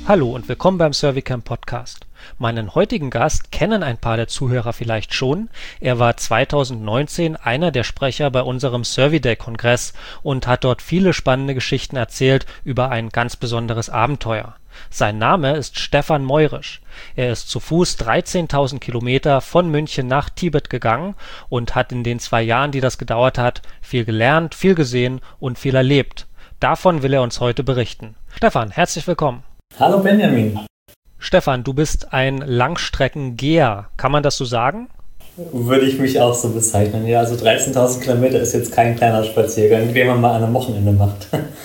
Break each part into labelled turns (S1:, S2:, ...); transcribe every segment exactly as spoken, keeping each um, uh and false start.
S1: Hallo und willkommen beim Surveycamp Podcast. Meinen heutigen Gast kennen ein paar der Zuhörer vielleicht schon. Er war zweitausendneunzehn einer der Sprecher bei unserem Survey-Day-Kongress und hat dort viele spannende Geschichten erzählt über ein ganz besonderes Abenteuer. Sein Name ist Stefan Meurisch. Er ist zu Fuß dreizehntausend Kilometer von München nach Tibet gegangen und hat in den zwei Jahren, die das gedauert hat, viel gelernt, viel gesehen und viel erlebt. Davon will er uns heute berichten. Stefan, herzlich willkommen.
S2: Hallo Benjamin.
S1: Stefan, du bist ein Langstreckengeher. Kann man das so sagen?
S2: Würde ich mich auch so bezeichnen. Ja, also dreizehntausend Kilometer ist jetzt kein kleiner Spaziergang, den man mal an einem Wochenende macht.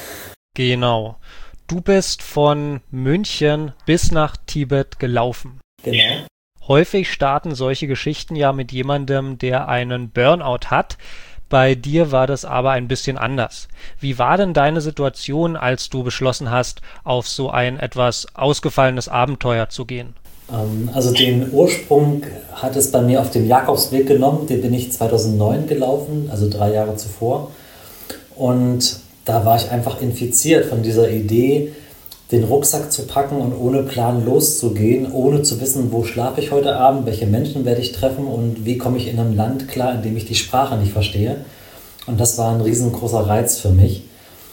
S1: Genau. Du bist von München bis nach Tibet gelaufen.
S2: Genau.
S1: Häufig starten solche Geschichten ja mit jemandem, der einen Burnout hat. Bei dir war das aber ein bisschen anders. Wie war denn deine Situation, als du beschlossen hast, auf so ein etwas ausgefallenes Abenteuer zu gehen?
S2: Ähm, also den Ursprung hat es bei mir auf dem Jakobsweg genommen. Den bin ich zweitausendneun gelaufen, also drei Jahre zuvor. Und da war ich einfach infiziert von dieser Idee, den Rucksack zu packen und ohne Plan loszugehen, ohne zu wissen, wo schlafe ich heute Abend, welche Menschen werde ich treffen und wie komme ich in einem Land klar, in dem ich die Sprache nicht verstehe. Und das war ein riesengroßer Reiz für mich.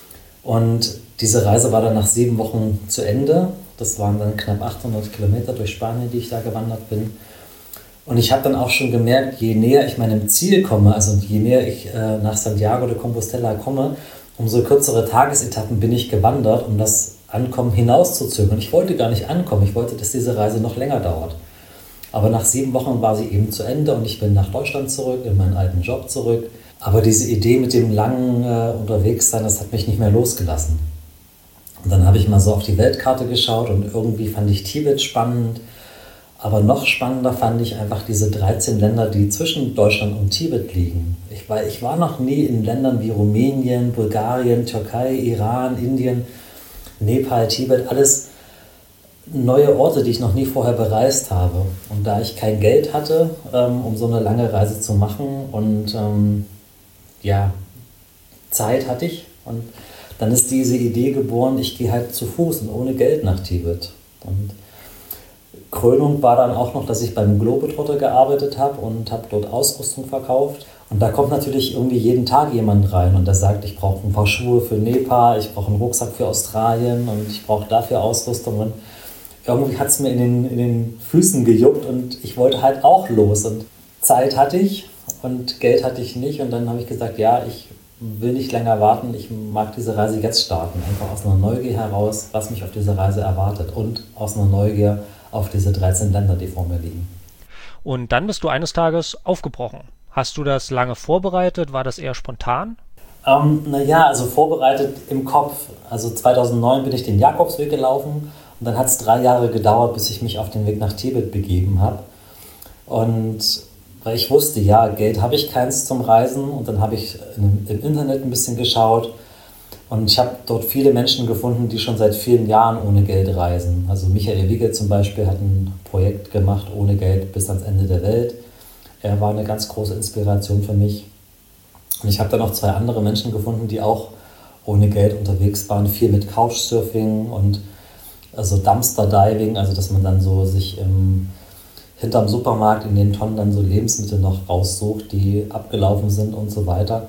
S2: Und diese Reise war dann nach sieben Wochen zu Ende. Das waren dann knapp achthundert Kilometer durch Spanien, die ich da gewandert bin. Und ich habe dann auch schon gemerkt, je näher ich meinem Ziel komme, also je näher ich äh, nach Santiago de Compostela komme, umso kürzere Tagesetappen bin ich gewandert, um das Ankommen hinauszuzögern. Ich wollte gar nicht ankommen, ich wollte, dass diese Reise noch länger dauert. Aber nach sieben Wochen war sie eben zu Ende und ich bin nach Deutschland zurück, in meinen alten Job zurück. Aber diese Idee mit dem langen äh, Unterwegssein, das hat mich nicht mehr losgelassen. Und dann habe ich mal so auf die Weltkarte geschaut und irgendwie fand ich Tibet spannend. Aber noch spannender fand ich einfach diese dreizehn Länder, die zwischen Deutschland und Tibet liegen. Ich war, ich war noch nie in Ländern wie Rumänien, Bulgarien, Türkei, Iran, Indien, Nepal, Tibet, alles neue Orte, die ich noch nie vorher bereist habe. Und da ich kein Geld hatte, ähm, um so eine lange Reise zu machen und ähm, ja, Zeit hatte ich. Und dann ist diese Idee geboren, ich gehe halt zu Fuß und ohne Geld nach Tibet. Und Krönung war dann auch noch, dass ich beim Globetrotter gearbeitet habe und habe dort Ausrüstung verkauft. Und da kommt natürlich irgendwie jeden Tag jemand rein und der sagt, ich brauche ein paar Schuhe für Nepal, ich brauche einen Rucksack für Australien und ich brauche dafür Ausrüstung. Und irgendwie hat es mir in den, in den Füßen gejuckt und ich wollte halt auch los. Und Zeit hatte ich und Geld hatte ich nicht. Und dann habe ich gesagt, ja, ich will nicht länger warten, ich mag diese Reise jetzt starten. Einfach aus einer Neugier heraus, was mich auf dieser Reise erwartet und aus einer Neugier auf diese dreizehn Länder, die vor mir liegen.
S1: Und dann bist du eines Tages aufgebrochen. Hast du das lange vorbereitet? War das eher spontan?
S2: Ähm, naja, also vorbereitet im Kopf. Also zweitausendneun bin ich den Jakobsweg gelaufen und dann hat es drei Jahre gedauert, bis ich mich auf den Weg nach Tibet begeben habe. Und weil ich wusste, ja, Geld habe ich keins zum Reisen und dann habe ich im, im Internet ein bisschen geschaut und ich habe dort viele Menschen gefunden, die schon seit vielen Jahren ohne Geld reisen. Also Michael Wigge zum Beispiel hat ein Projekt gemacht, ohne Geld bis ans Ende der Welt. Er war eine ganz große Inspiration für mich. Und ich habe dann noch zwei andere Menschen gefunden, die auch ohne Geld unterwegs waren. Viel mit Couchsurfing und also Dumpster Diving, also dass man dann so sich im, hinterm Supermarkt in den Tonnen dann so Lebensmittel noch raussucht, die abgelaufen sind und so weiter.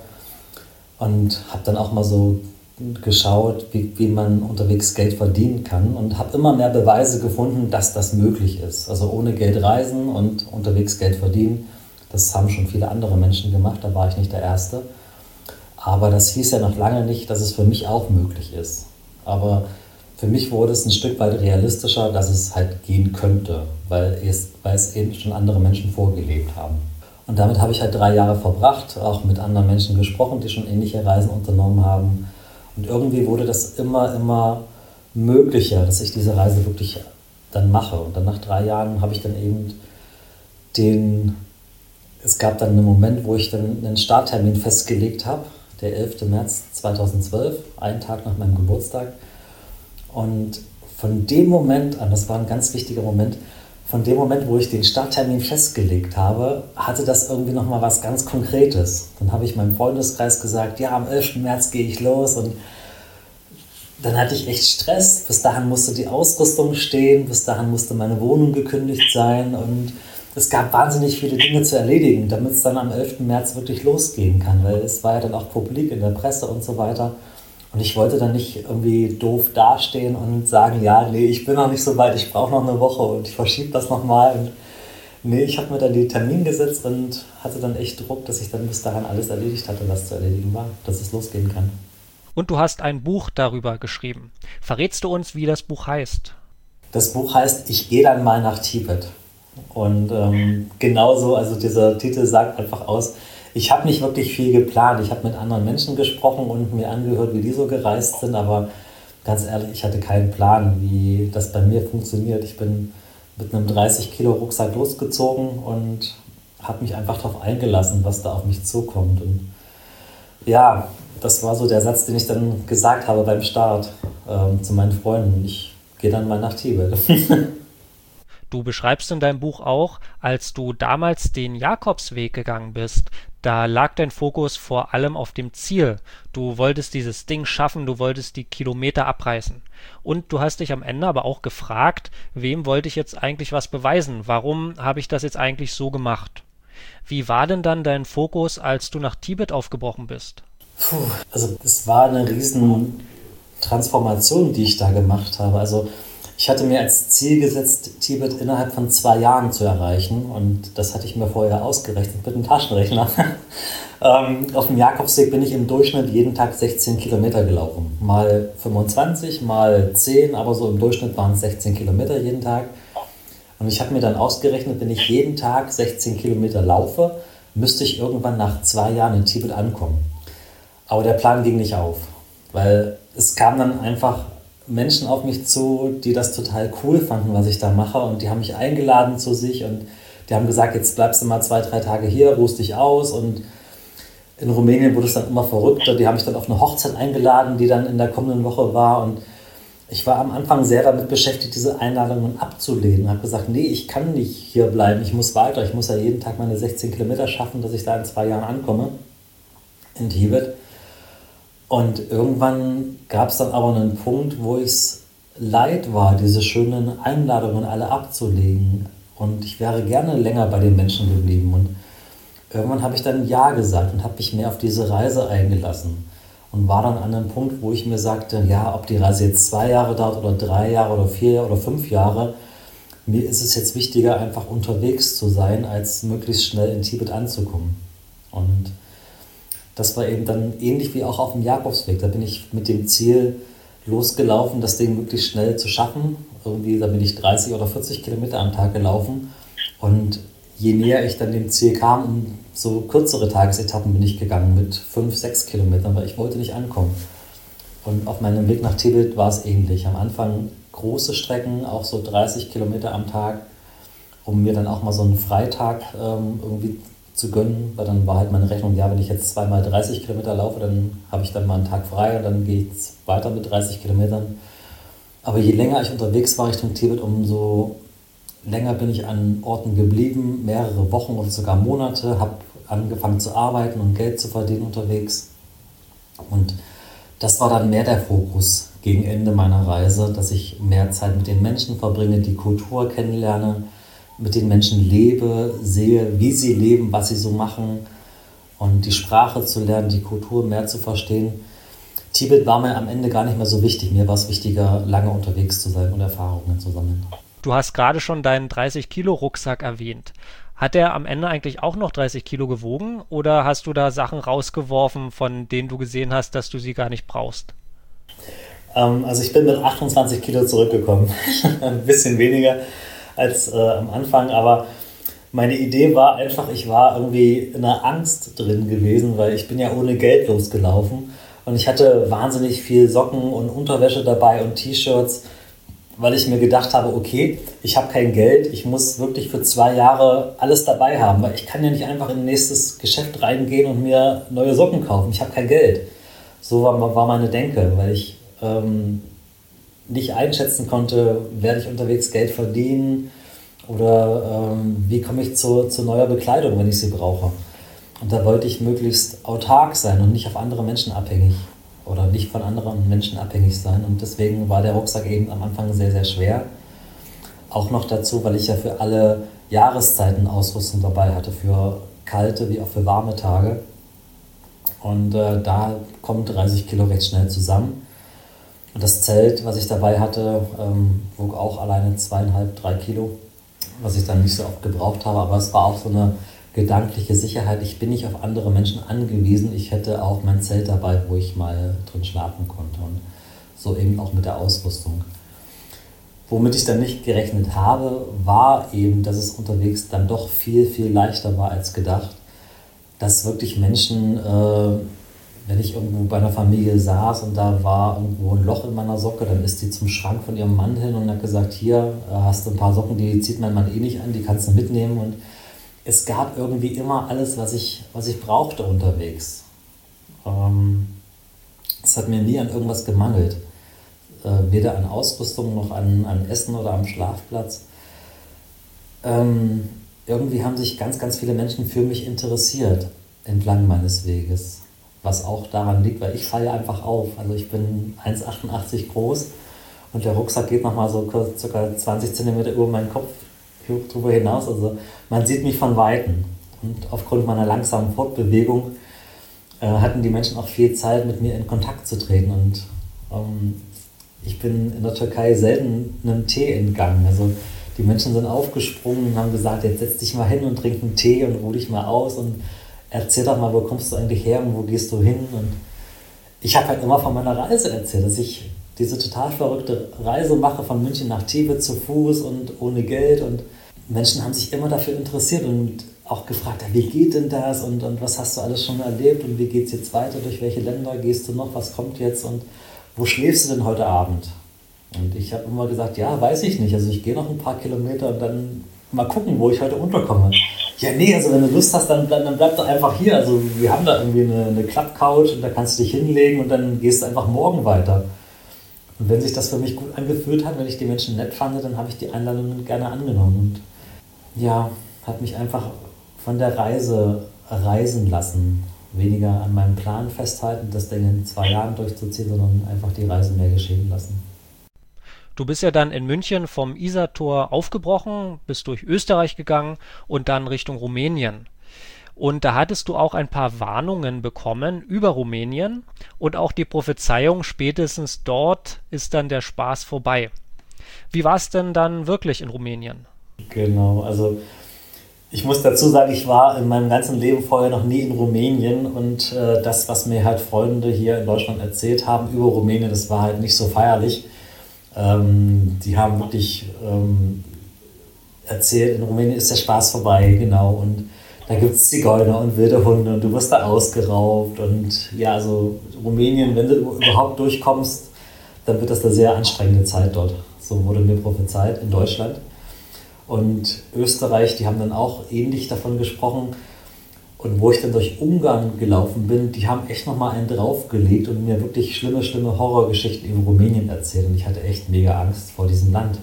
S2: Und habe dann auch mal so geschaut, wie, wie man unterwegs Geld verdienen kann und habe immer mehr Beweise gefunden, dass das möglich ist. Also ohne Geld reisen und unterwegs Geld verdienen. Das haben schon viele andere Menschen gemacht, da war ich nicht der Erste. Aber das hieß ja noch lange nicht, dass es für mich auch möglich ist. Aber für mich wurde es ein Stück weit realistischer, dass es halt gehen könnte, weil es, weil es eben schon andere Menschen vorgelebt haben. Und damit habe ich halt drei Jahre verbracht, auch mit anderen Menschen gesprochen, die schon ähnliche Reisen unternommen haben. Und irgendwie wurde das immer, immer möglicher, dass ich diese Reise wirklich dann mache. Und dann nach drei Jahren habe ich dann eben den... Es gab dann einen Moment, wo ich dann einen Starttermin festgelegt habe, der elfter März zweitausendzwölf, einen Tag nach meinem Geburtstag. Und von dem Moment an, das war ein ganz wichtiger Moment, von dem Moment, wo ich den Starttermin festgelegt habe, hatte das irgendwie nochmal was ganz Konkretes. Dann habe ich meinem Freundeskreis gesagt, ja, am elften März gehe ich los und dann hatte ich echt Stress. Bis dahin musste die Ausrüstung stehen, bis dahin musste meine Wohnung gekündigt sein und es gab wahnsinnig viele Dinge zu erledigen, damit es dann am elften März wirklich losgehen kann, weil es war ja dann auch publik in der Presse und so weiter. Und ich wollte dann nicht irgendwie doof dastehen und sagen, ja, nee, ich bin noch nicht so weit, ich brauche noch eine Woche und ich verschiebe das nochmal. Und nee, ich habe mir dann den Termin gesetzt und hatte dann echt Druck, dass ich dann bis dahin alles erledigt hatte, was zu erledigen war, dass es losgehen kann.
S1: Und du hast ein Buch darüber geschrieben. Verrätst du uns, wie das Buch heißt?
S2: Das Buch heißt Ich gehe dann mal nach Tibet. Und ähm, genauso, also dieser Titel sagt einfach aus, ich habe nicht wirklich viel geplant. Ich habe mit anderen Menschen gesprochen und mir angehört, wie die so gereist sind, aber ganz ehrlich, ich hatte keinen Plan, wie das bei mir funktioniert. Ich bin mit einem dreißig Kilo Rucksack losgezogen und habe mich einfach darauf eingelassen, was da auf mich zukommt. Und ja, das war so der Satz, den ich dann gesagt habe beim Start ähm, zu meinen Freunden. Ich gehe dann mal nach Tibet.
S1: Du beschreibst in deinem Buch auch, als du damals den Jakobsweg gegangen bist, da lag dein Fokus vor allem auf dem Ziel. Du wolltest dieses Ding schaffen, du wolltest die Kilometer abreißen. Und du hast dich am Ende aber auch gefragt, wem wollte ich jetzt eigentlich was beweisen? Warum habe ich das jetzt eigentlich so gemacht? Wie war denn dann dein Fokus, als du nach Tibet aufgebrochen bist?
S2: Puh, also es war eine riesen Transformation, die ich da gemacht habe. Also ich hatte mir als Ziel gesetzt, Tibet innerhalb von zwei Jahren zu erreichen und das hatte ich mir vorher ausgerechnet mit einem Taschenrechner. ähm, auf dem Jakobsweg bin ich im Durchschnitt jeden Tag sechzehn Kilometer gelaufen. Mal fünfundzwanzig, mal zehn, aber so im Durchschnitt waren es sechzehn Kilometer jeden Tag. Und ich habe mir dann ausgerechnet, wenn ich jeden Tag sechzehn Kilometer laufe, müsste ich irgendwann nach zwei Jahren in Tibet ankommen. Aber der Plan ging nicht auf, weil es kam dann einfach Menschen auf mich zu, die das total cool fanden, was ich da mache und die haben mich eingeladen zu sich und die haben gesagt, jetzt bleibst du mal zwei, drei Tage hier, ruhst dich aus und in Rumänien wurde es dann immer verrückter, die haben mich dann auf eine Hochzeit eingeladen, die dann in der kommenden Woche war und ich war am Anfang sehr damit beschäftigt, diese Einladungen abzulehnen. Ich habe gesagt, nee, ich kann nicht hier bleiben, ich muss weiter, ich muss ja jeden Tag meine sechzehn Kilometer schaffen, dass ich da in zwei Jahren ankomme in Tibet. Und irgendwann gab es dann aber einen Punkt, wo ich es leid war, diese schönen Einladungen alle abzulegen. Und ich wäre gerne länger bei den Menschen geblieben. Und irgendwann habe ich dann Ja gesagt und habe mich mehr auf diese Reise eingelassen. Und war dann an einem Punkt, wo ich mir sagte, ja, ob die Reise jetzt zwei Jahre dauert oder drei Jahre oder vier oder fünf Jahre, mir ist es jetzt wichtiger, einfach unterwegs zu sein, als möglichst schnell in Tibet anzukommen. Und das war eben dann ähnlich wie auch auf dem Jakobsweg. Da bin ich mit dem Ziel losgelaufen, das Ding möglichst schnell zu schaffen. Irgendwie, da bin ich dreißig oder vierzig Kilometer am Tag gelaufen. Und je näher ich dann dem Ziel kam, umso kürzere Tagesetappen bin ich gegangen mit fünf, sechs Kilometern, weil ich wollte nicht ankommen. Und auf meinem Weg nach Tibet war es ähnlich. Am Anfang große Strecken, auch so dreißig Kilometer am Tag, um mir dann auch mal so einen Freitag ähm, irgendwie zu gönnen, weil dann war halt meine Rechnung, ja, wenn ich jetzt zweimal dreißig Kilometer laufe, dann habe ich dann mal einen Tag frei und dann geht es weiter mit dreißig Kilometern. Aber je länger ich unterwegs war Richtung Tibet, umso länger bin ich an Orten geblieben, mehrere Wochen oder sogar Monate, habe angefangen zu arbeiten und Geld zu verdienen unterwegs. Und das war dann mehr der Fokus gegen Ende meiner Reise, dass ich mehr Zeit mit den Menschen verbringe, die Kultur kennenlerne, mit den Menschen lebe, sehe, wie sie leben, was sie so machen und die Sprache zu lernen, die Kultur mehr zu verstehen. Tibet war mir am Ende gar nicht mehr so wichtig. Mir war es wichtiger, lange unterwegs zu sein und Erfahrungen zu sammeln.
S1: Du hast gerade schon deinen dreißig Kilo Rucksack erwähnt. Hat der am Ende eigentlich auch noch dreißig Kilo gewogen oder hast du da Sachen rausgeworfen, von denen du gesehen hast, dass du sie gar nicht brauchst?
S2: Ähm, also ich bin mit achtundzwanzig Kilo zurückgekommen. Ein bisschen weniger als äh, am Anfang, aber meine Idee war einfach, ich war irgendwie in einer Angst drin gewesen, weil ich bin ja ohne Geld losgelaufen und ich hatte wahnsinnig viel Socken und Unterwäsche dabei und T-Shirts, weil ich mir gedacht habe, okay, ich habe kein Geld, ich muss wirklich für zwei Jahre alles dabei haben, weil ich kann ja nicht einfach in ein nächstes Geschäft reingehen und mir neue Socken kaufen, ich habe kein Geld. So war, war meine Denke, weil ich ähm, nicht einschätzen konnte, werde ich unterwegs Geld verdienen oder ähm, wie komme ich zu, zu neuer Bekleidung, wenn ich sie brauche. Und da wollte ich möglichst autark sein und nicht auf andere Menschen abhängig. oder nicht von anderen Menschen abhängig sein. Und deswegen war der Rucksack eben am Anfang sehr, sehr schwer. Auch noch dazu, weil ich ja für alle Jahreszeiten Ausrüstung dabei hatte, für kalte wie auch für warme Tage. Und äh, da kommen dreißig Kilo recht schnell zusammen. Und das Zelt, was ich dabei hatte, ähm, wog auch alleine zweieinhalb, drei Kilo, was ich dann nicht so oft gebraucht habe. Aber es war auch so eine gedankliche Sicherheit. Ich bin nicht auf andere Menschen angewiesen. Ich hätte auch mein Zelt dabei, wo ich mal drin schlafen konnte. Und so eben auch mit der Ausrüstung. Womit ich dann nicht gerechnet habe, war eben, dass es unterwegs dann doch viel, viel leichter war als gedacht. Dass wirklich Menschen, äh, wenn ich irgendwo bei einer Familie saß und da war irgendwo ein Loch in meiner Socke, dann ist die zum Schrank von ihrem Mann hin und hat gesagt, hier äh, hast du ein paar Socken, die zieht mein Mann eh nicht an, die kannst du mitnehmen. Und es gab irgendwie immer alles, was ich, was ich brauchte unterwegs. Ähm, es hat mir nie an irgendwas gemangelt. Äh, weder an Ausrüstung noch an, an Essen oder am Schlafplatz. Ähm, irgendwie haben sich ganz, ganz viele Menschen für mich interessiert entlang meines Weges. Was auch daran liegt, weil ich falle einfach auf. Also ich bin eins Komma achtundachtzig groß und der Rucksack geht nochmal so ca. zwanzig Zentimeter über meinen Kopf drüber hinaus. Also man sieht mich von Weitem. Und aufgrund meiner langsamen Fortbewegung äh, hatten die Menschen auch viel Zeit, mit mir in Kontakt zu treten. Und ähm, ich bin in der Türkei selten einem Tee entgangen. Also die Menschen sind aufgesprungen und haben gesagt, jetzt setz dich mal hin und trink einen Tee und ruh dich mal aus und erzähl doch mal, wo kommst du eigentlich her und wo gehst du hin? Und ich habe halt immer von meiner Reise erzählt, dass ich diese total verrückte Reise mache von München nach Tibet zu Fuß und ohne Geld. Und Menschen haben sich immer dafür interessiert und auch gefragt, wie geht denn das und, und was hast du alles schon erlebt und wie geht es jetzt weiter, durch welche Länder gehst du noch, was kommt jetzt und wo schläfst du denn heute Abend? Und ich habe immer gesagt, ja, weiß ich nicht, also ich gehe noch ein paar Kilometer und dann mal gucken, wo ich heute unterkomme. Ja, nee, also wenn du Lust hast, dann, dann, dann bleib doch einfach hier. Also wir haben da irgendwie eine, eine Klappcouch und da kannst du dich hinlegen und dann gehst du einfach morgen weiter. Und wenn sich das für mich gut angefühlt hat, wenn ich die Menschen nett fand, dann habe ich die Einladungen gerne angenommen. Und ja, hat mich einfach von der Reise reisen lassen. Weniger an meinem Plan festhalten, das Ding in zwei Jahren durchzuziehen, sondern einfach die Reise mehr geschehen lassen.
S1: Du bist ja dann in München vom Isartor aufgebrochen, bist durch Österreich gegangen und dann Richtung Rumänien. Und da hattest du auch ein paar Warnungen bekommen über Rumänien und auch die Prophezeiung, spätestens dort ist dann der Spaß vorbei. Wie war es denn dann wirklich in Rumänien?
S2: Genau, also ich muss dazu sagen, ich war in meinem ganzen Leben vorher noch nie in Rumänien und äh, das, was mir halt Freunde hier in Deutschland erzählt haben über Rumänien, das war halt nicht so feierlich. Ähm, die haben wirklich ähm, erzählt, in Rumänien ist der Spaß vorbei, genau, und da gibt es Zigeuner und wilde Hunde und du wirst da ausgeraubt und ja, also Rumänien, wenn du überhaupt durchkommst, dann wird das eine sehr anstrengende Zeit dort. So wurde mir prophezeit in Deutschland. Und Österreich, die haben dann auch ähnlich davon gesprochen. Und wo ich dann durch Ungarn gelaufen bin, die haben echt nochmal einen draufgelegt und mir wirklich schlimme, schlimme Horrorgeschichten über Rumänien erzählt. Und ich hatte echt mega Angst vor diesem Land.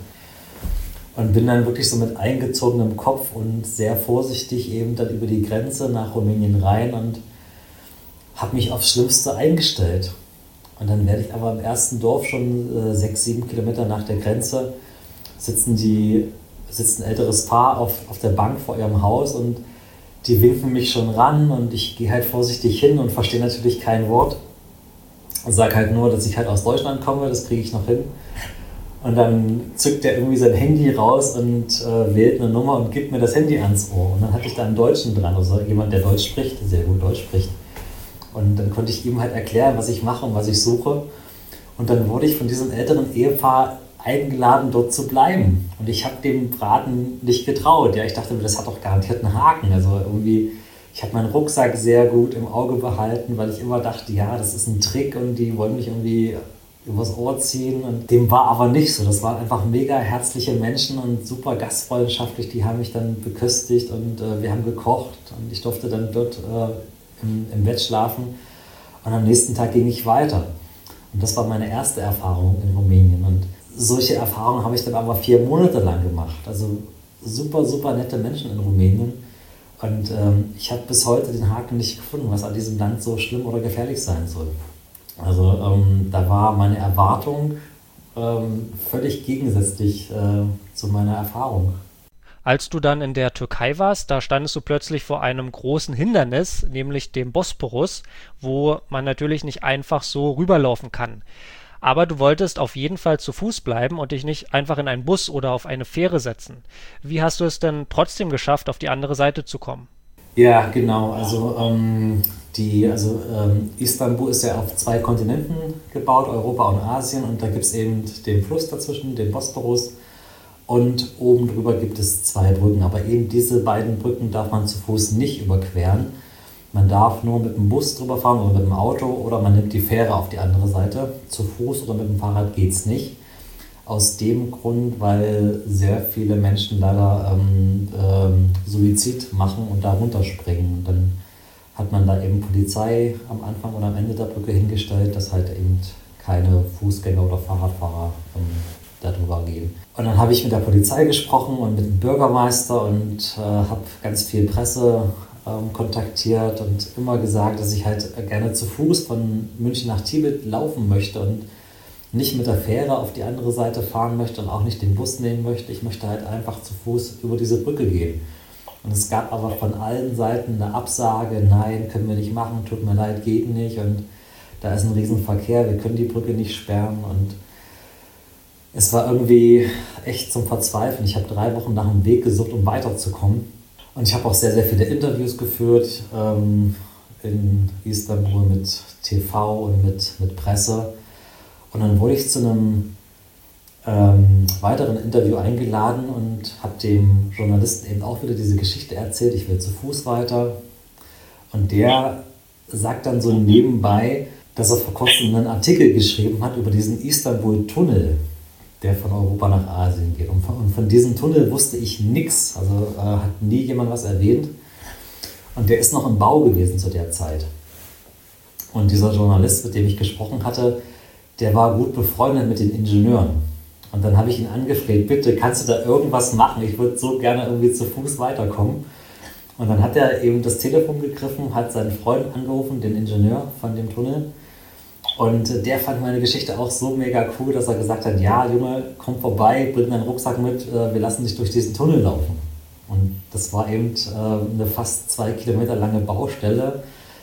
S2: Und bin dann wirklich so mit eingezogenem Kopf und sehr vorsichtig eben dann über die Grenze nach Rumänien rein und habe mich aufs Schlimmste eingestellt. Und dann werde ich aber im ersten Dorf schon äh, sechs, sieben Kilometer nach der Grenze sitzen die sitzt ein älteres Paar auf, auf der Bank vor ihrem Haus und die winken mich schon ran und ich gehe halt vorsichtig hin und verstehe natürlich kein Wort und sage halt nur, dass ich halt aus Deutschland komme, das kriege ich noch hin. Und dann zückt er irgendwie sein Handy raus und äh, wählt eine Nummer und gibt mir das Handy ans Ohr. Und dann hatte ich da einen Deutschen dran, also jemand, der Deutsch spricht, sehr gut Deutsch spricht. Und dann konnte ich ihm halt erklären, was ich mache und was ich suche. Und dann wurde ich von diesem älteren Ehepaar eingeladen, dort zu bleiben. Und ich habe dem Braten nicht getraut. Ja, ich dachte mir, das hat doch garantiert einen Haken. Also irgendwie, ich habe meinen Rucksack sehr gut im Auge behalten, weil ich immer dachte, ja, das ist ein Trick und die wollen mich irgendwie übers Ohr ziehen. Und dem war aber nicht so. Das waren einfach mega herzliche Menschen und super gastfreundschaftlich. Die haben mich dann beköstigt und äh, wir haben gekocht und ich durfte dann dort äh, im, im Bett schlafen. Und am nächsten Tag ging ich weiter. Und das war meine erste Erfahrung in Rumänien. Und solche Erfahrungen habe ich dann aber vier Monate lang gemacht. Also super, super nette Menschen in Rumänien. Und ähm, ich habe bis heute den Haken nicht gefunden, was an diesem Land so schlimm oder gefährlich sein soll. Also ähm, da war meine Erwartung ähm, völlig gegensätzlich äh, zu meiner Erfahrung.
S1: Als du dann in der Türkei warst, da standest du plötzlich vor einem großen Hindernis, nämlich dem Bosporus, wo man natürlich nicht einfach so rüberlaufen kann. Aber du wolltest auf jeden Fall zu Fuß bleiben und dich nicht einfach in einen Bus oder auf eine Fähre setzen. Wie hast du es denn trotzdem geschafft, auf die andere Seite zu kommen?
S2: Ja, genau. Also, ähm, die, also ähm, Istanbul ist ja auf zwei Kontinenten gebaut, Europa und Asien. Und da gibt es eben den Fluss dazwischen, den Bosporus. Und oben drüber gibt es zwei Brücken. Aber eben diese beiden Brücken darf man zu Fuß nicht überqueren. Man darf nur mit dem Bus drüber fahren oder mit dem Auto oder man nimmt die Fähre auf die andere Seite. Zu Fuß oder mit dem Fahrrad geht es nicht. Aus dem Grund, weil sehr viele Menschen leider ähm, ähm, Suizid machen und da runterspringen. Und dann hat man da eben Polizei am Anfang und am Ende der Brücke hingestellt, dass halt eben keine Fußgänger oder Fahrradfahrer ähm, darüber gehen. Und dann habe ich mit der Polizei gesprochen und mit dem Bürgermeister und äh, habe ganz viel Presse ähm, kontaktiert und immer gesagt, dass ich halt gerne zu Fuß von München nach Tibet laufen möchte und nicht mit der Fähre auf die andere Seite fahren möchte und auch nicht den Bus nehmen möchte. Ich möchte halt einfach zu Fuß über diese Brücke gehen. Und es gab aber von allen Seiten eine Absage, nein, können wir nicht machen, tut mir leid, geht nicht. Und da ist ein Riesenverkehr, wir können die Brücke nicht sperren. Und es war irgendwie echt zum Verzweifeln. Ich habe drei Wochen nach einem Weg gesucht, um weiterzukommen. Und ich habe auch sehr, sehr viele Interviews geführt ähm, in Istanbul mit T V und mit, mit Presse. Und dann wurde ich zu einem ähm, weiteren Interview eingeladen und habe dem Journalisten eben auch wieder diese Geschichte erzählt, ich will zu Fuß weiter. Und der sagt dann so nebenbei, dass er vor kurzem einen Artikel geschrieben hat über diesen Istanbul-Tunnel, der von Europa nach Asien geht. Und von, und von diesem Tunnel wusste ich nichts, also äh, hat nie jemand was erwähnt. Und der ist noch im Bau gewesen zu der Zeit. Und dieser Journalist, mit dem ich gesprochen hatte, der war gut befreundet mit den Ingenieuren. Und dann habe ich ihn angefleht, bitte, kannst du da irgendwas machen? Ich würde so gerne irgendwie zu Fuß weiterkommen. Und dann hat er eben das Telefon gegriffen, hat seinen Freund angerufen, den Ingenieur von dem Tunnel. Und der fand meine Geschichte auch so mega cool, dass er gesagt hat, ja, Junge, komm vorbei, bring deinen Rucksack mit, wir lassen dich durch diesen Tunnel laufen. Und das war eben eine fast zwei Kilometer lange Baustelle,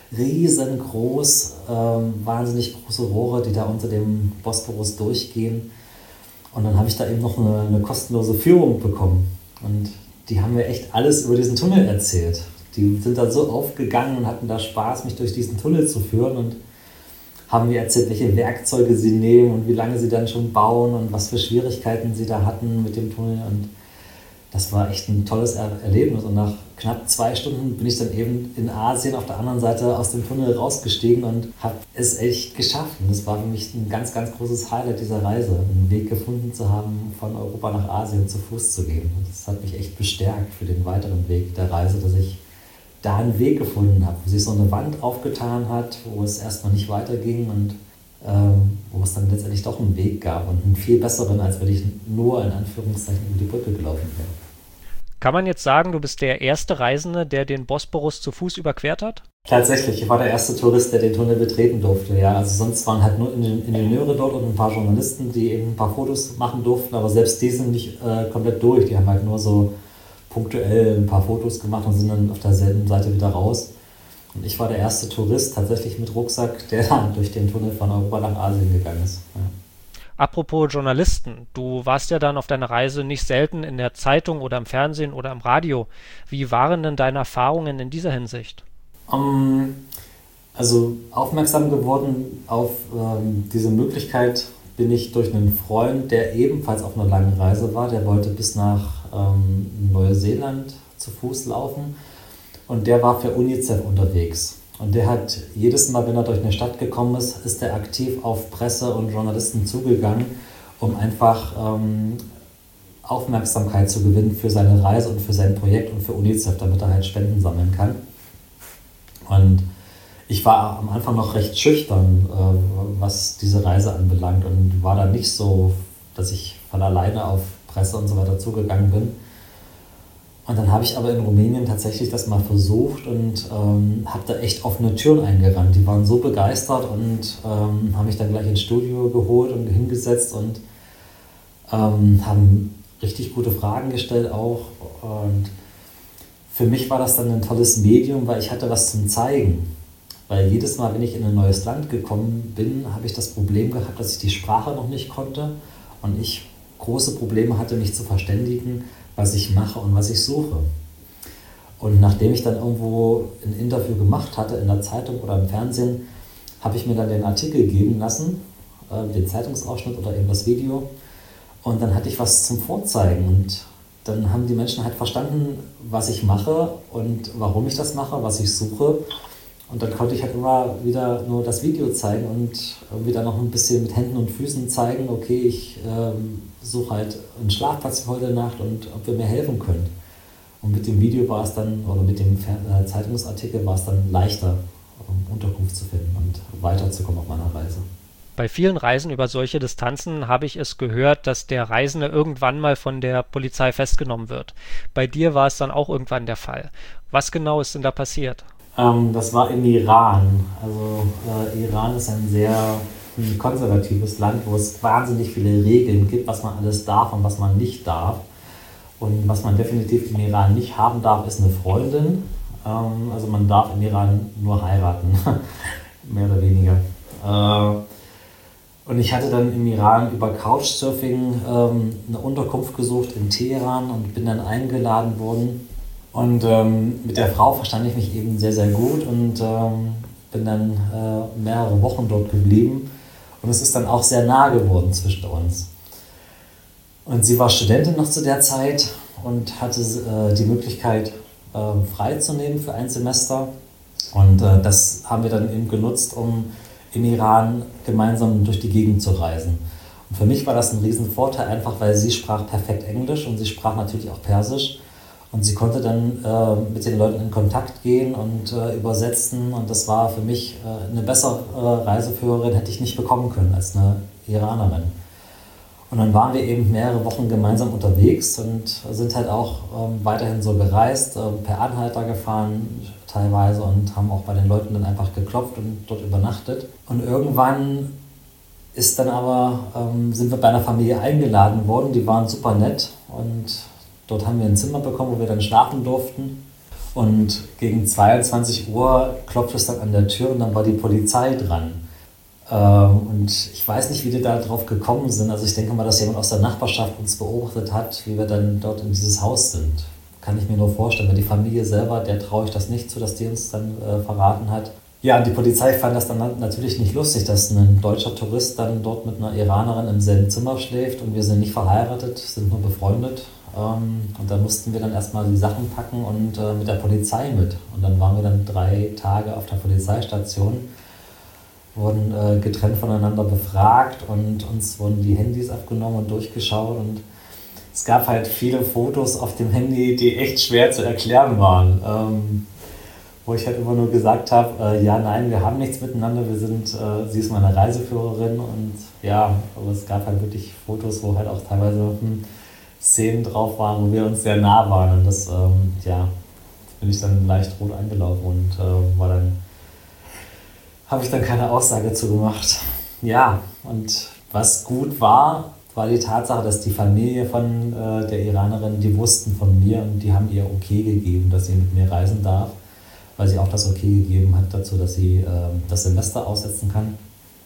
S2: riesengroß, ähm, wahnsinnig große Rohre, die da unter dem Bosporus durchgehen. Und dann habe ich da eben noch eine, eine kostenlose Führung bekommen. Und die haben mir echt alles über diesen Tunnel erzählt. Die sind da so aufgegangen und hatten da Spaß, mich durch diesen Tunnel zu führen und haben mir erzählt, welche Werkzeuge sie nehmen und wie lange sie dann schon bauen und was für Schwierigkeiten sie da hatten mit dem Tunnel. Und das war echt ein tolles er- Erlebnis. Und nach knapp zwei Stunden bin ich dann eben in Asien auf der anderen Seite aus dem Tunnel rausgestiegen und habe es echt geschafft. Und das war für mich ein ganz, ganz großes Highlight dieser Reise, einen Weg gefunden zu haben, von Europa nach Asien zu Fuß zu gehen. Und das hat mich echt bestärkt für den weiteren Weg der Reise, dass ich da einen Weg gefunden habe, wo sich so eine Wand aufgetan hat, wo es erstmal nicht weiterging und ähm, wo es dann letztendlich doch einen Weg gab und einen viel besseren, als wenn ich nur in Anführungszeichen über die Brücke gelaufen wäre.
S1: Kann man jetzt sagen, du bist der erste Reisende, der den Bosporus zu Fuß überquert hat?
S2: Tatsächlich, ich war der erste Tourist, der den Tunnel betreten durfte. Ja, also sonst waren halt nur Ingenieure dort und ein paar Journalisten, die eben ein paar Fotos machen durften, aber selbst die sind nicht äh, komplett durch. Die haben halt nur so punktuell ein paar Fotos gemacht und sind dann auf derselben Seite wieder raus. Und ich war der erste Tourist tatsächlich mit Rucksack, der dann durch den Tunnel von Europa nach Asien gegangen ist. Ja.
S1: Apropos Journalisten, du warst ja dann auf deiner Reise nicht selten in der Zeitung oder im Fernsehen oder im Radio. Wie waren denn deine Erfahrungen in dieser Hinsicht?
S2: Um, also aufmerksam geworden auf ähm, diese Möglichkeit bin ich durch einen Freund, der ebenfalls auf einer langen Reise war. Der wollte bis nach ähm, Neuseeland zu Fuß laufen und der war für UNICEF unterwegs. Und der hat jedes Mal, wenn er durch eine Stadt gekommen ist, ist er aktiv auf Presse und Journalisten zugegangen, um einfach ähm, Aufmerksamkeit zu gewinnen für seine Reise und für sein Projekt und für UNICEF, damit er halt Spenden sammeln kann. Und ich war am Anfang noch recht schüchtern, äh, was diese Reise anbelangt und war da nicht so, dass ich von alleine auf Presse und so weiter zugegangen bin. Und dann habe ich aber in Rumänien tatsächlich das mal versucht und ähm, habe da echt offene Türen eingerannt. Die waren so begeistert und ähm, haben mich dann gleich ins Studio geholt und hingesetzt und ähm, haben richtig gute Fragen gestellt auch. Und für mich war das dann ein tolles Medium, weil ich hatte was zum Zeigen. Weil jedes Mal, wenn ich in ein neues Land gekommen bin, habe ich das Problem gehabt, dass ich die Sprache noch nicht konnte und ich große Probleme hatte, mich zu verständigen, was ich mache und was ich suche. Und nachdem ich dann irgendwo ein Interview gemacht hatte, in der Zeitung oder im Fernsehen, habe ich mir dann den Artikel geben lassen, äh, den Zeitungsausschnitt oder eben das Video. Und dann hatte ich was zum Vorzeigen. Und dann haben die Menschen halt verstanden, was ich mache und warum ich das mache, was ich suche. Und dann konnte ich halt immer wieder nur das Video zeigen und wieder noch ein bisschen mit Händen und Füßen zeigen, okay, ich ähm, suche halt einen Schlafplatz für heute Nacht und ob ihr mir helfen könnt. Und mit dem Video war es dann, oder mit dem Fer- Zeitungsartikel war es dann leichter, um Unterkunft zu finden und weiterzukommen auf meiner Reise.
S1: Bei vielen Reisen über solche Distanzen habe ich es gehört, dass der Reisende irgendwann mal von der Polizei festgenommen wird. Bei dir war es dann auch irgendwann der Fall. Was genau ist denn da passiert?
S2: Ähm, das war im Iran. Also äh, Iran ist ein sehr ein konservatives Land, wo es wahnsinnig viele Regeln gibt, was man alles darf und was man nicht darf. Und was man definitiv im Iran nicht haben darf, ist eine Freundin. Ähm, also man darf im Iran nur heiraten, mehr oder weniger. Äh, und ich hatte dann im Iran über Couchsurfing ähm, eine Unterkunft gesucht in Teheran und bin dann eingeladen worden. Und ähm, mit der Frau verstand ich mich eben sehr, sehr gut und ähm, bin dann äh, mehrere Wochen dort geblieben. Und es ist dann auch sehr nah geworden zwischen uns. Und sie war Studentin noch zu der Zeit und hatte äh, die Möglichkeit, äh, freizunehmen für ein Semester. Und äh, das haben wir dann eben genutzt, um im Iran gemeinsam durch die Gegend zu reisen. Und für mich war das ein Riesenvorteil, einfach weil sie sprach perfekt Englisch und sie sprach natürlich auch Persisch. Und sie konnte dann äh, mit den Leuten in Kontakt gehen und äh, übersetzen. Und das war für mich äh, eine bessere äh, Reiseführerin, hätte ich nicht bekommen können als eine Iranerin. Und dann waren wir eben mehrere Wochen gemeinsam unterwegs und sind halt auch ähm, weiterhin so gereist, äh, per Anhalter gefahren teilweise und haben auch bei den Leuten dann einfach geklopft und dort übernachtet. Und irgendwann ist dann aber, ähm, sind wir bei einer Familie eingeladen worden, die waren super nett und dort haben wir ein Zimmer bekommen, wo wir dann schlafen durften. Und gegen zweiundzwanzig Uhr klopfte es dann an der Tür und dann war die Polizei dran. Ähm, und ich weiß nicht, wie die da drauf gekommen sind. Also ich denke mal, dass jemand aus der Nachbarschaft uns beobachtet hat, wie wir dann dort in dieses Haus sind. Kann ich mir nur vorstellen. Weil die Familie selber, der traue ich das nicht zu, dass die uns dann äh, verraten hat. Ja, und die Polizei fand das dann natürlich nicht lustig, dass ein deutscher Tourist dann dort mit einer Iranerin im selben Zimmer schläft und wir sind nicht verheiratet, sind nur befreundet. Ähm, und da mussten wir dann erstmal die Sachen packen und äh, mit der Polizei mit. Und dann waren wir dann drei Tage auf der Polizeistation, wurden äh, getrennt voneinander befragt und uns wurden die Handys abgenommen und durchgeschaut. Und es gab halt viele Fotos auf dem Handy, die echt schwer zu erklären waren. Ähm, wo ich halt immer nur gesagt habe, äh, ja, nein, wir haben nichts miteinander, wir sind, äh, sie ist meine Reiseführerin und ja, aber es gab halt wirklich Fotos, wo halt auch teilweise hm, Szenen drauf waren, wo wir uns sehr nah waren und das, ähm, ja, bin ich dann leicht rot angelaufen und äh, war dann, habe ich dann keine Aussage zu gemacht. Ja, und was gut war, war die Tatsache, dass die Familie von äh, der Iranerin, die wussten von mir und die haben ihr okay gegeben, dass sie mit mir reisen darf, weil sie auch das okay gegeben hat dazu, dass sie äh, das Semester aussetzen kann.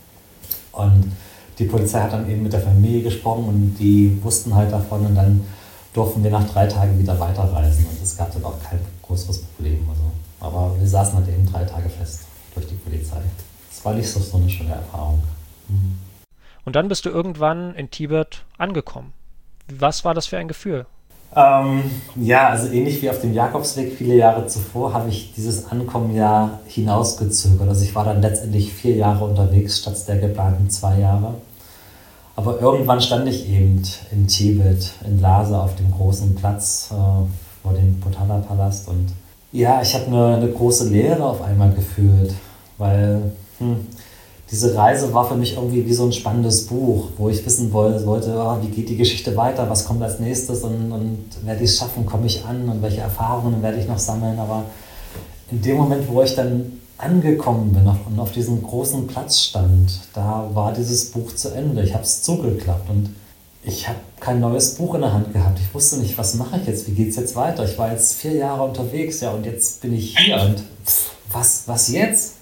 S2: Und die Polizei hat dann eben mit der Familie gesprochen und die wussten halt davon und dann durften wir nach drei Tagen wieder weiterreisen und es gab dann auch kein größeres Problem. Also. Aber wir saßen halt eben drei Tage fest durch die Polizei. Es war nicht so, so eine schöne Erfahrung. Mhm.
S1: Und dann bist du irgendwann in Tibet angekommen. Was war das für ein Gefühl?
S2: Ähm, ja, also ähnlich wie auf dem Jakobsweg viele Jahre zuvor habe ich dieses Ankommen ja hinausgezögert. Also ich war dann letztendlich vier Jahre unterwegs statt der geplanten zwei Jahre. Aber irgendwann stand ich eben in Tibet, in Lhasa auf dem großen Platz äh, vor dem Potala-Palast. Und ja, ich habe eine, eine große Leere auf einmal gefühlt, weil hm, diese Reise war für mich irgendwie wie so ein spannendes Buch, wo ich wissen wollte, wollte oh, wie geht die Geschichte weiter, was kommt als nächstes und, und werde ich es schaffen, komme ich an und welche Erfahrungen werde ich noch sammeln. Aber in dem Moment, wo ich dann angekommen bin und auf diesem großen Platz stand, da war dieses Buch zu Ende. Ich habe es zugeklappt und ich habe kein neues Buch in der Hand gehabt. Ich wusste nicht, was mache ich jetzt, wie geht es jetzt weiter? Ich war jetzt vier Jahre unterwegs, ja, und jetzt bin ich hier und pff, was, was jetzt?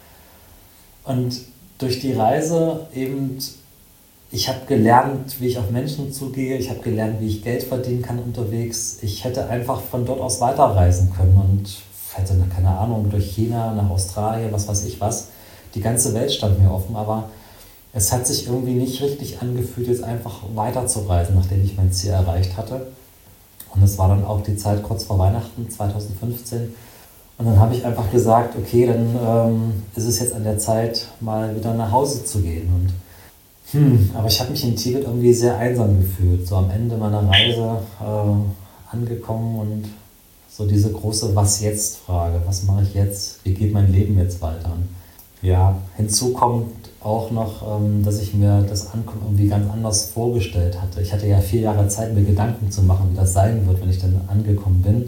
S2: Und durch die Reise eben, ich habe gelernt, wie ich auf Menschen zugehe, ich habe gelernt, wie ich Geld verdienen kann unterwegs. Ich hätte einfach von dort aus weiterreisen können und hätte, keine Ahnung, durch China, nach Australien, was weiß ich was. Die ganze Welt stand mir offen, aber es hat sich irgendwie nicht richtig angefühlt, jetzt einfach weiterzureisen, nachdem ich mein Ziel erreicht hatte. Und es war dann auch die Zeit kurz vor Weihnachten zwanzig fünfzehn. Und dann habe ich einfach gesagt, okay, dann ähm, ist es jetzt an der Zeit, mal wieder nach Hause zu gehen. Und, hm, aber ich habe mich in Tibet irgendwie sehr einsam gefühlt. So am Ende meiner Reise äh, angekommen und so diese große Was-Jetzt-Frage. Was mache ich jetzt? Wie geht mein Leben jetzt weiter? Und ja, hinzu kommt auch noch, ähm, dass ich mir das Ankommen irgendwie ganz anders vorgestellt hatte. Ich hatte ja vier Jahre Zeit, mir Gedanken zu machen, wie das sein wird, wenn ich dann angekommen bin.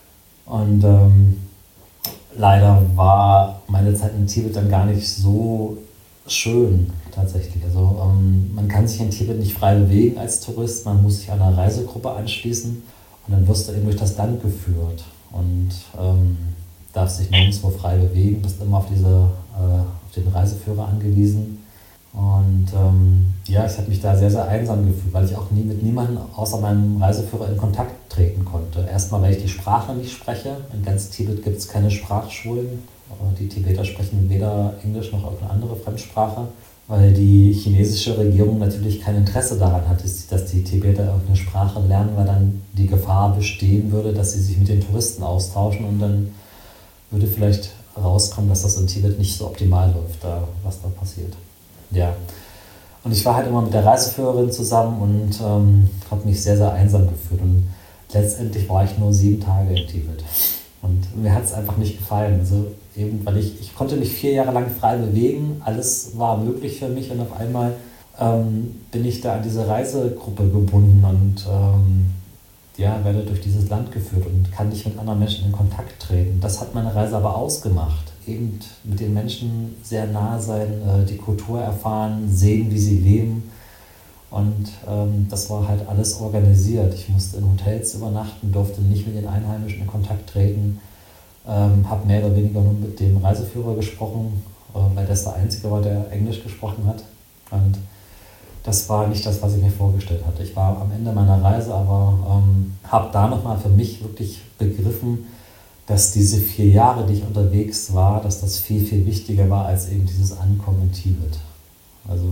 S2: Und ähm, leider war meine Zeit in Tibet dann gar nicht so schön tatsächlich. Also ähm, man kann sich in Tibet nicht frei bewegen als Tourist, man muss sich einer Reisegruppe anschließen und dann wirst du eben durch das Land geführt und ähm, darfst dich nirgendwo frei bewegen, bist immer auf, diese, äh, auf den Reiseführer angewiesen. Und ähm, ja, ich habe mich da sehr, sehr einsam gefühlt, weil ich auch nie mit niemandem außer meinem Reiseführer in Kontakt treten konnte. Erstmal, weil ich die Sprache nicht spreche. In ganz Tibet gibt es keine Sprachschulen. Die Tibeter sprechen weder Englisch noch irgendeine andere Fremdsprache, weil die chinesische Regierung natürlich kein Interesse daran hat, dass die Tibeter irgendeine Sprache lernen, weil dann die Gefahr bestehen würde, dass sie sich mit den Touristen austauschen und dann würde vielleicht rauskommen, dass das in Tibet nicht so optimal läuft, da, was da passiert. Ja, und ich war halt immer mit der Reiseführerin zusammen und ähm, habe mich sehr, sehr einsam gefühlt. Und letztendlich war ich nur sieben Tage in Tibet. Und mir hat es einfach nicht gefallen. Also eben, weil ich, ich konnte mich vier Jahre lang frei bewegen, alles war möglich für mich und auf einmal ähm, bin ich da an diese Reisegruppe gebunden und ähm, ja, werde durch dieses Land geführt und kann nicht mit anderen Menschen in Kontakt treten. Das hat meine Reise aber ausgemacht. Eben mit den Menschen sehr nahe sein, die Kultur erfahren, sehen, wie sie leben. Und ähm, das war halt alles organisiert. Ich musste in Hotels übernachten, durfte nicht mit den Einheimischen in Kontakt treten, ähm, habe mehr oder weniger nur mit dem Reiseführer gesprochen, äh, weil das der Einzige war, der Englisch gesprochen hat. Und das war nicht das, was ich mir vorgestellt hatte. Ich war am Ende meiner Reise, aber ähm, habe da nochmal für mich wirklich begriffen, dass diese vier Jahre, die ich unterwegs war, dass das viel, viel wichtiger war als eben dieses Ankommen in Tibet. Also,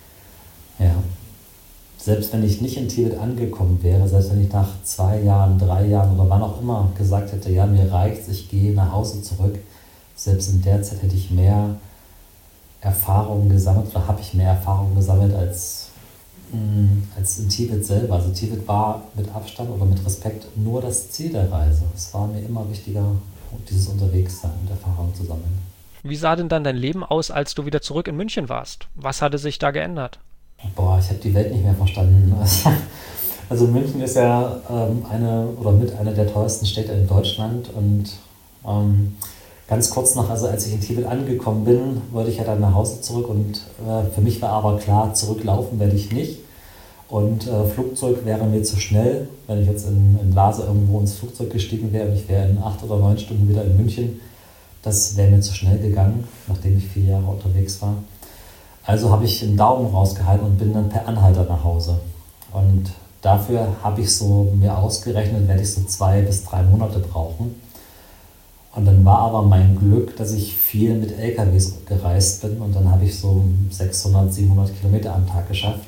S2: ja, selbst wenn ich nicht in Tibet angekommen wäre, selbst wenn ich nach zwei Jahren, drei Jahren oder wann auch immer gesagt hätte, ja, mir reicht's, ich gehe nach Hause zurück, selbst in der Zeit hätte ich mehr Erfahrungen gesammelt oder habe ich mehr Erfahrungen gesammelt als, mh, als in Tibet selber. Also Tibet war mit Abstand oder mit Respekt nur das Ziel der Reise. Es war mir immer wichtiger, dieses Unterwegssein und Erfahrungen zu sammeln.
S1: Wie sah denn dann dein Leben aus, als du wieder zurück in München warst? Was hatte sich da geändert?
S2: Boah, ich habe die Welt nicht mehr verstanden. Also München ist ja ähm, eine oder mit einer der teuersten Städte in Deutschland und ähm, ganz kurz noch, also als ich in Tibet angekommen bin, wollte ich ja dann nach Hause zurück und äh, für mich war aber klar, zurücklaufen werde ich nicht und äh, Flugzeug wäre mir zu schnell, wenn ich jetzt in, in Lhasa irgendwo ins Flugzeug gestiegen wäre und ich wäre in acht oder neun Stunden wieder in München, das wäre mir zu schnell gegangen, nachdem ich vier Jahre unterwegs war. Also habe ich den Daumen rausgehalten und bin dann per Anhalter nach Hause. Und dafür habe ich so mir ausgerechnet, werde ich so zwei bis drei Monate brauchen. Und dann war aber mein Glück, dass ich viel mit L K Ws gereist bin und dann habe ich so sechshundert, siebenhundert Kilometer am Tag geschafft.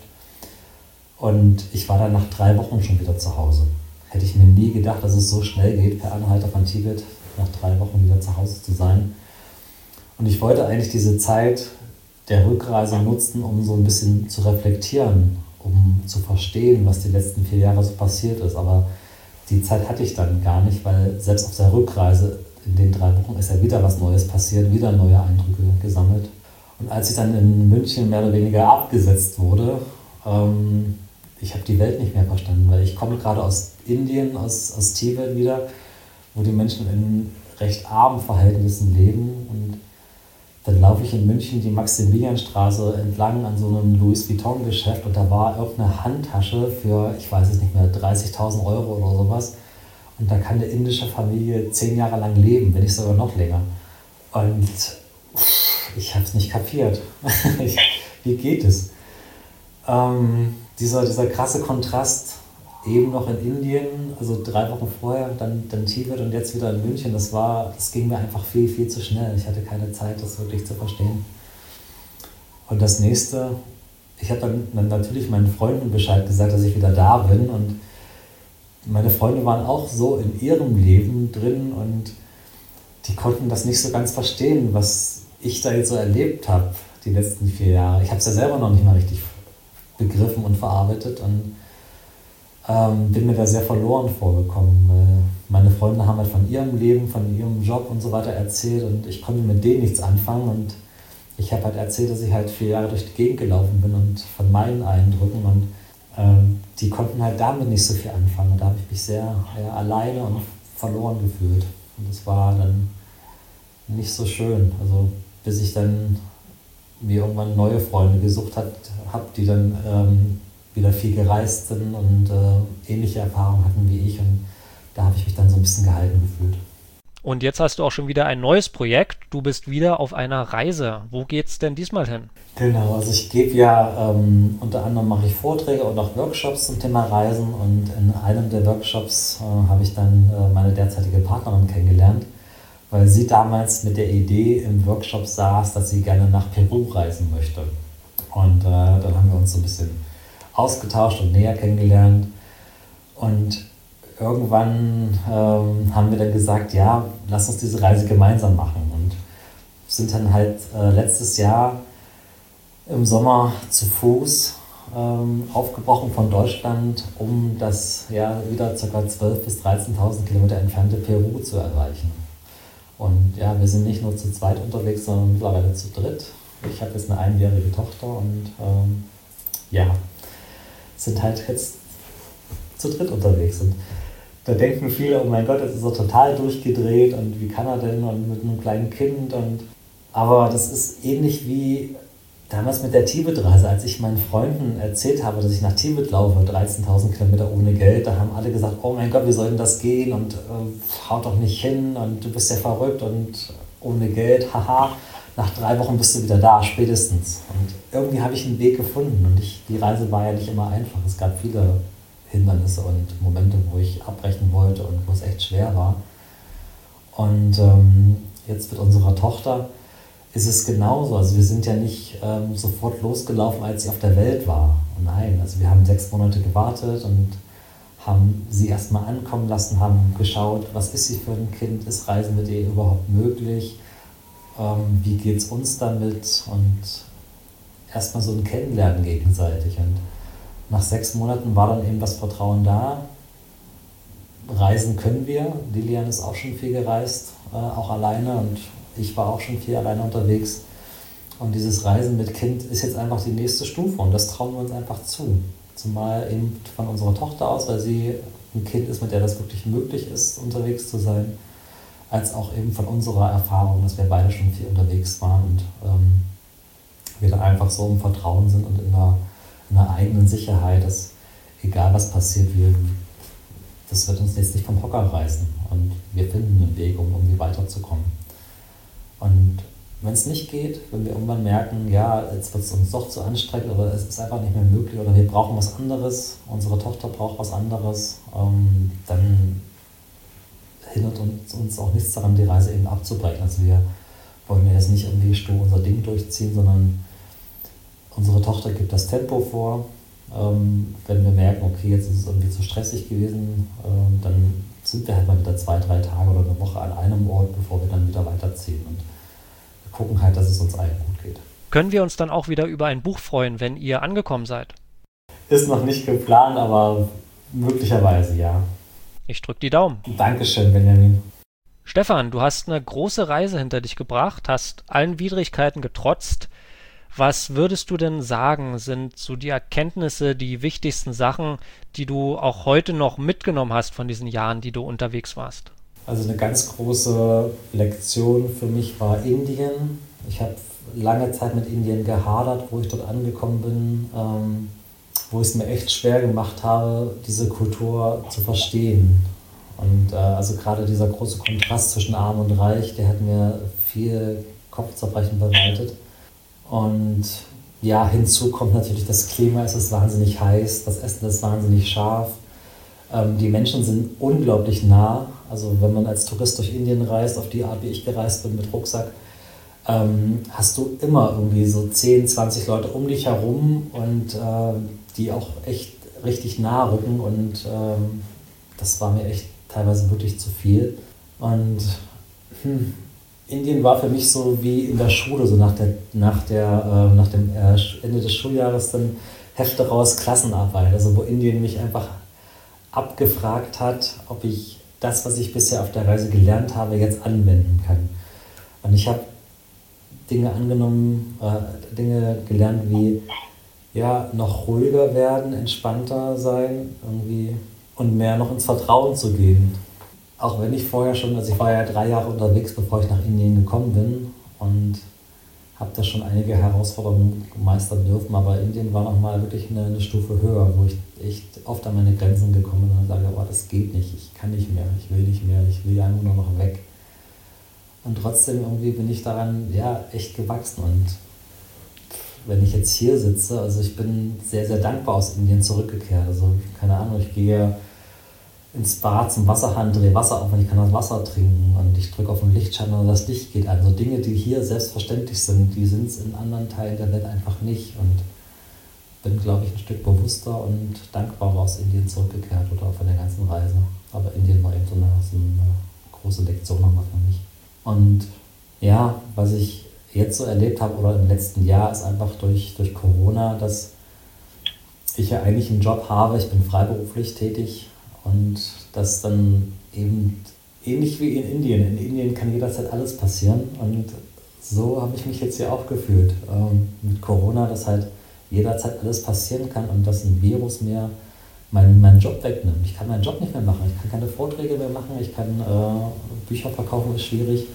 S2: Und ich war dann nach drei Wochen schon wieder zu Hause. Hätte ich mir nie gedacht, dass es so schnell geht, per Anhalter von Tibet nach drei Wochen wieder zu Hause zu sein. Und ich wollte eigentlich diese Zeit der Rückreise nutzen, um so ein bisschen zu reflektieren, um zu verstehen, was die letzten vier Jahre so passiert ist. Aber die Zeit hatte ich dann gar nicht, weil selbst auf der Rückreise in den drei Wochen ist ja wieder was Neues passiert, wieder neue Eindrücke gesammelt. Und Und als ich dann in München mehr oder weniger abgesetzt wurde, ähm, ich habe die Welt nicht mehr verstanden, weil ich komme gerade aus Indien, aus, aus Tibet wieder, wo die Menschen in recht armen Verhältnissen leben. Und dann laufe ich in München die Maximilianstraße entlang an so einem Louis Vuitton-Geschäft und da war irgendeine Handtasche für, ich weiß es nicht mehr, dreißigtausend Euro oder sowas. Und da kann eine indische Familie zehn Jahre lang leben, wenn nicht sogar noch länger. Und ich habe es nicht kapiert. ich, wie geht es? Ähm, dieser, dieser krasse Kontrast, eben noch in Indien, also drei Wochen vorher, dann, dann Tibet und jetzt wieder in München, das war, das ging mir einfach viel, viel zu schnell. Ich hatte keine Zeit, das wirklich zu verstehen. Und das nächste, ich habe dann, dann natürlich meinen Freunden Bescheid gesagt, dass ich wieder da bin und meine Freunde waren auch so in ihrem Leben drin und die konnten das nicht so ganz verstehen, was ich da jetzt so erlebt habe, die letzten vier Jahre. Ich habe es ja selber noch nicht mal richtig begriffen und verarbeitet und ähm, bin mir da sehr verloren vorgekommen, weil meine Freunde haben halt von ihrem Leben, von ihrem Job und so weiter erzählt und ich konnte mit denen nichts anfangen und ich habe halt erzählt, dass ich halt vier Jahre durch die Gegend gelaufen bin und von meinen Eindrücken und ähm, die konnten halt damit nicht so viel anfangen und da habe ich mich sehr ja, alleine und verloren gefühlt und das war dann nicht so schön, also bis ich dann mir irgendwann neue Freunde gesucht habe, die dann ähm, wieder viel gereist sind und äh, ähnliche Erfahrungen hatten wie ich und da habe ich mich dann so ein bisschen gehalten gefühlt.
S1: Und jetzt hast du auch schon wieder ein neues Projekt. Du bist wieder auf einer Reise. Wo geht's denn diesmal hin?
S2: Genau, also ich gebe ja, ähm, unter anderem mache ich Vorträge und auch Workshops zum Thema Reisen und in einem der Workshops äh, habe ich dann äh, meine derzeitige Partnerin kennengelernt, weil sie damals mit der Idee im Workshop saß, dass sie gerne nach Peru reisen möchte. Und äh, dann haben wir uns so ein bisschen ausgetauscht und näher kennengelernt und irgendwann ähm, haben wir dann gesagt, ja, lass uns diese Reise gemeinsam machen und sind dann halt äh, letztes Jahr im Sommer zu Fuß ähm, aufgebrochen von Deutschland, um das ja wieder ca. zwölftausend bis dreizehntausend Kilometer entfernte Peru zu erreichen. Und ja, wir sind nicht nur zu zweit unterwegs, sondern mittlerweile zu dritt. Ich habe jetzt eine einjährige Tochter und ähm, ja, sind halt jetzt zu dritt unterwegs. Und da denken viele, oh mein Gott, jetzt ist er total durchgedreht und wie kann er denn und mit einem kleinen Kind. Und aber das ist ähnlich wie damals mit der Tibet-Reise, als ich meinen Freunden erzählt habe, dass ich nach Tibet laufe, dreizehntausend Kilometer ohne Geld, da haben alle gesagt, oh mein Gott, wie soll denn das gehen und äh, haut doch nicht hin und du bist ja verrückt und ohne Geld, haha. Nach drei Wochen bist du wieder da, spätestens. Und irgendwie habe ich einen Weg gefunden und ich, die Reise war ja nicht immer einfach. Es gab viele Hindernisse und Momente, wo ich abbrechen wollte und wo es echt schwer war. Und ähm, jetzt mit unserer Tochter ist es genauso. Also wir sind ja nicht ähm, sofort losgelaufen, als sie auf der Welt war. Nein, also wir haben sechs Monate gewartet und haben sie erstmal ankommen lassen, haben geschaut, was ist sie für ein Kind, ist Reisen mit ihr überhaupt möglich, ähm, wie geht es uns damit und erstmal so ein Kennenlernen gegenseitig. Und nach sechs Monaten war dann eben das Vertrauen da. Reisen können wir. Lilian ist auch schon viel gereist, äh, auch alleine und ich war auch schon viel alleine unterwegs. Und dieses Reisen mit Kind ist jetzt einfach die nächste Stufe und das trauen wir uns einfach zu. Zumal eben von unserer Tochter aus, weil sie ein Kind ist, mit der das wirklich möglich ist, unterwegs zu sein, als auch eben von unserer Erfahrung, dass wir beide schon viel unterwegs waren und ähm, wir dann einfach so im Vertrauen sind und in einer, in einer eigenen Sicherheit, dass egal was passiert, wir, das wird uns jetzt nicht vom Hocker reißen und wir finden einen Weg, um irgendwie weiterzukommen. Und wenn es nicht geht, wenn wir irgendwann merken, ja, jetzt wird es uns doch zu anstrengend oder es ist einfach nicht mehr möglich oder wir brauchen was anderes, unsere Tochter braucht was anderes, ähm, dann hindert uns, uns auch nichts daran, die Reise eben abzubrechen. Also wir wollen ja jetzt nicht irgendwie stur unser Ding durchziehen, sondern unsere Tochter gibt das Tempo vor. Ähm, wenn wir merken, okay, jetzt ist es irgendwie zu stressig gewesen, ähm, dann sind wir halt mal wieder zwei, drei Tage oder eine Woche an einem Ort, bevor wir dann wieder weiterziehen. Und wir gucken halt, dass es uns allen gut geht.
S1: Können wir uns dann auch wieder über ein Buch freuen, wenn ihr angekommen seid?
S2: Ist noch nicht geplant, aber möglicherweise ja.
S1: Ich drücke die Daumen.
S2: Dankeschön, Benjamin.
S1: Stefan, du hast eine große Reise hinter dich gebracht, hast allen Widrigkeiten getrotzt. Was würdest du denn sagen, sind so die Erkenntnisse, die wichtigsten Sachen, die du auch heute noch mitgenommen hast von diesen Jahren, die du unterwegs warst?
S2: Also eine ganz große Lektion für mich war Indien. Ich habe lange Zeit mit Indien gehadert, wo ich dort angekommen bin, ähm, wo ich es mir echt schwer gemacht habe, diese Kultur zu verstehen. Und äh, also gerade dieser große Kontrast zwischen Arm und Reich, der hat mir viel Kopfzerbrechen bereitet. Und ja, hinzu kommt natürlich das Klima, es ist wahnsinnig heiß, das Essen ist wahnsinnig scharf. Ähm, die Menschen sind unglaublich nah. Also wenn man als Tourist durch Indien reist, auf die Art, wie ich gereist bin mit Rucksack, ähm, hast du immer irgendwie so zehn, zwanzig Leute um dich herum und äh, die auch echt richtig nah rücken. Und ähm, das war mir echt teilweise wirklich zu viel. Und hm, Indien war für mich so wie in der Schule, so nach, der, nach, der, äh, nach dem äh, Ende des Schuljahres dann Hefte raus, Klassenarbeit. Also wo Indien mich einfach abgefragt hat, ob ich das, was ich bisher auf der Reise gelernt habe, jetzt anwenden kann. Und ich habe Dinge angenommen, äh, Dinge gelernt wie ja, noch ruhiger werden, entspannter sein irgendwie und mehr noch ins Vertrauen zu gehen. Auch wenn ich vorher schon, also ich war ja drei Jahre unterwegs, bevor ich nach Indien gekommen bin und habe da schon einige Herausforderungen meistern dürfen, aber Indien war nochmal wirklich eine, eine Stufe höher, wo ich echt oft an meine Grenzen gekommen bin und sage, oh, das geht nicht, ich kann nicht mehr, ich will nicht mehr, ich will einfach nur noch weg. Und trotzdem irgendwie bin ich daran ja echt gewachsen und wenn ich jetzt hier sitze, also ich bin sehr, sehr dankbar aus Indien zurückgekehrt. Also keine Ahnung, ich gehe ins Bad zum Wasserhahn, drehe Wasser auf und ich kann das Wasser trinken und ich drücke auf den Lichtschalter und das Licht geht an. So Dinge, die hier selbstverständlich sind, die sind es in anderen Teilen der Welt einfach nicht. Und bin, glaube ich, ein Stück bewusster und dankbarer aus Indien zurückgekehrt oder von der ganzen Reise. Aber Indien war eben so eine, so eine große Lektion nochmal für mich. Und ja, was ich jetzt so erlebt habe oder im letzten Jahr ist einfach durch, durch Corona, dass ich ja eigentlich einen Job habe, ich bin freiberuflich tätig und das dann eben ähnlich wie in Indien. In Indien kann jederzeit alles passieren und so habe ich mich jetzt hier auch gefühlt ähm, mit Corona, dass halt jederzeit alles passieren kann und dass ein Virus mir meinen, meinen Job wegnimmt. Ich kann meinen Job nicht mehr machen, ich kann keine Vorträge mehr machen, ich kann äh, Bücher verkaufen, ist schwierig.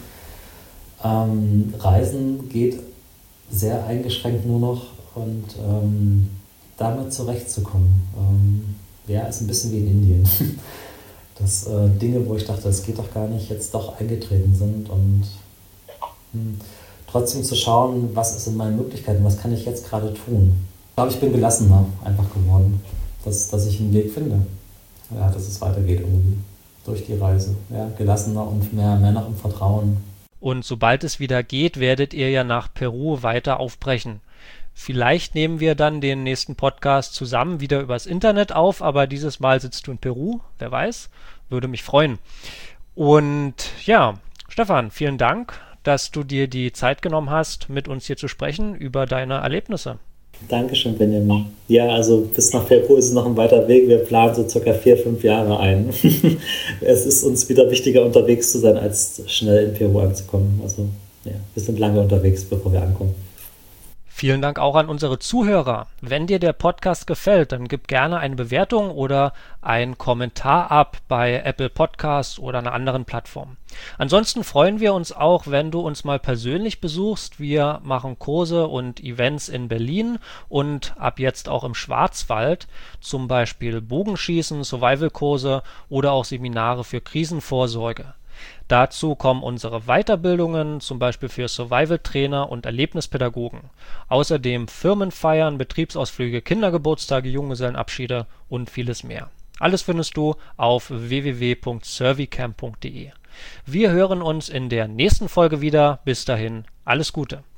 S2: Ähm, Reisen geht sehr eingeschränkt nur noch und ähm, damit zurechtzukommen, ähm, ja, ist ein bisschen wie in Indien. Dass äh, Dinge, wo ich dachte, das geht doch gar nicht, jetzt doch eingetreten sind und mh, trotzdem zu schauen, was ist in meinen Möglichkeiten, was kann ich jetzt gerade tun. Ich glaube, ich bin gelassener einfach geworden, dass, dass ich einen Weg finde, ja, dass es weitergeht irgendwie durch die Reise. Ja, gelassener und mehr, mehr noch im Vertrauen.
S1: Und sobald es wieder geht, werdet ihr ja nach Peru weiter aufbrechen. Vielleicht nehmen wir dann den nächsten Podcast zusammen wieder übers Internet auf, aber dieses Mal sitzt du in Peru, wer weiß, würde mich freuen. Und ja, Stefan, vielen Dank, dass du dir die Zeit genommen hast, mit uns hier zu sprechen über deine Erlebnisse.
S2: Dankeschön, Benjamin. Ja, also bis nach Peru ist es noch ein weiter Weg. Wir planen so circa vier, fünf Jahre ein. Es ist uns wieder wichtiger, unterwegs zu sein, als schnell in Peru anzukommen. Also ja, wir sind lange unterwegs, bevor wir ankommen.
S1: Vielen Dank auch an unsere Zuhörer. Wenn dir der Podcast gefällt, dann gib gerne eine Bewertung oder einen Kommentar ab bei Apple Podcasts oder einer anderen Plattform. Ansonsten freuen wir uns auch, wenn du uns mal persönlich besuchst. Wir machen Kurse und Events in Berlin und ab jetzt auch im Schwarzwald, zum Beispiel Bogenschießen, Survival-Kurse oder auch Seminare für Krisenvorsorge. Dazu kommen unsere Weiterbildungen, zum Beispiel für Survival-Trainer und Erlebnispädagogen. Außerdem Firmenfeiern, Betriebsausflüge, Kindergeburtstage, Junggesellenabschiede und vieles mehr. Alles findest du auf w w w punkt servicamp punkt de. Wir hören uns in der nächsten Folge wieder. Bis dahin, alles Gute.